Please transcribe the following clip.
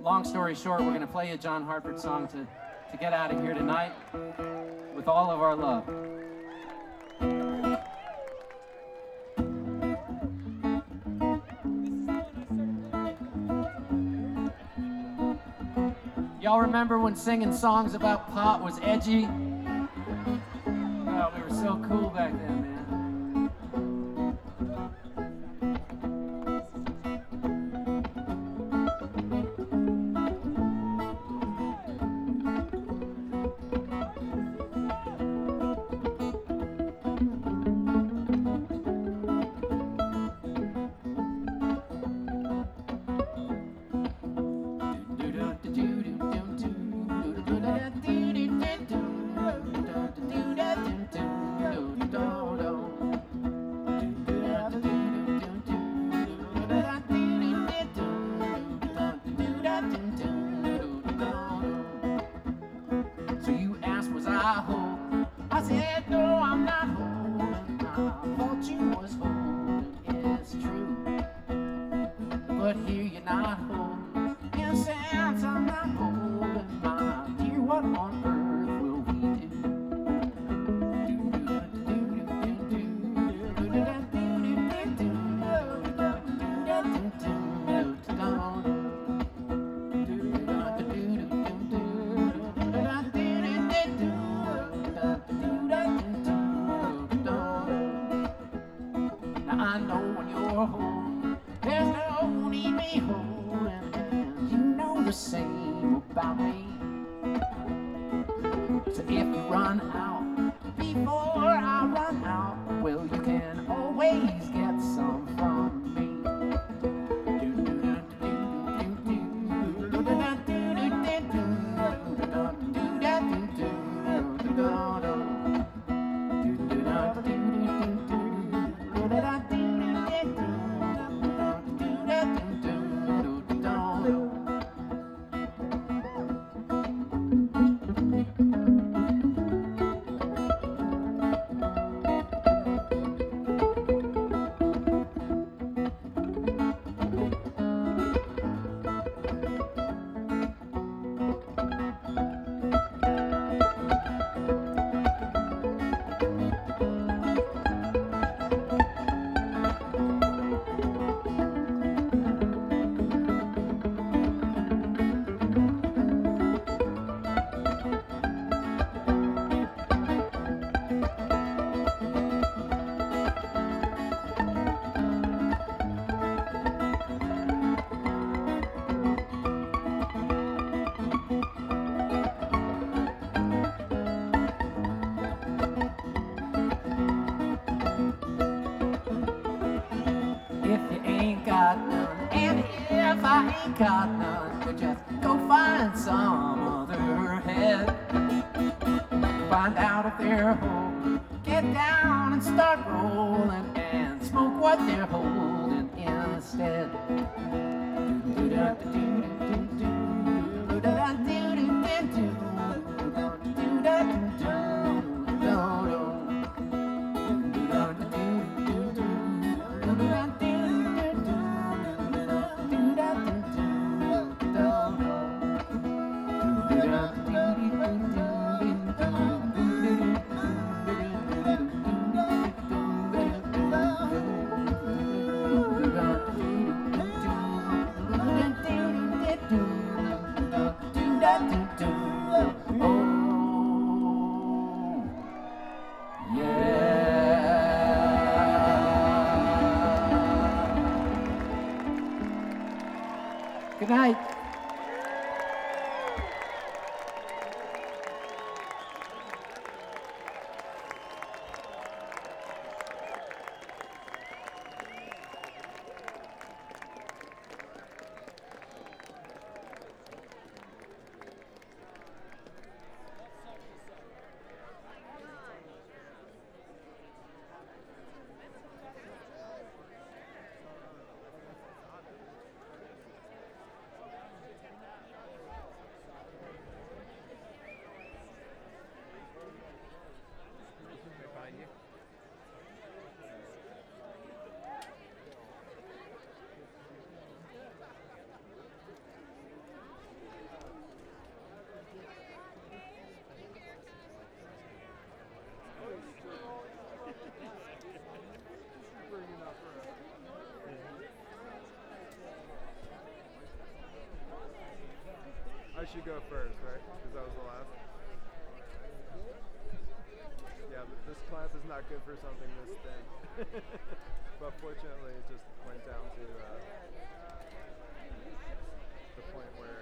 long story short, we're going to play a John Hartford song to get out of here tonight with all of our love. Y'all remember when singing songs about pot was edgy? Oh, we were so cool back then, man. Got none, but just go find some other head. Find out if they're home, get down and start rolling and smoke what they're holding instead. Good night. should go first, right? Because that was the last. Yeah, but this class is not good for something this thin. But fortunately, it just went down to the point where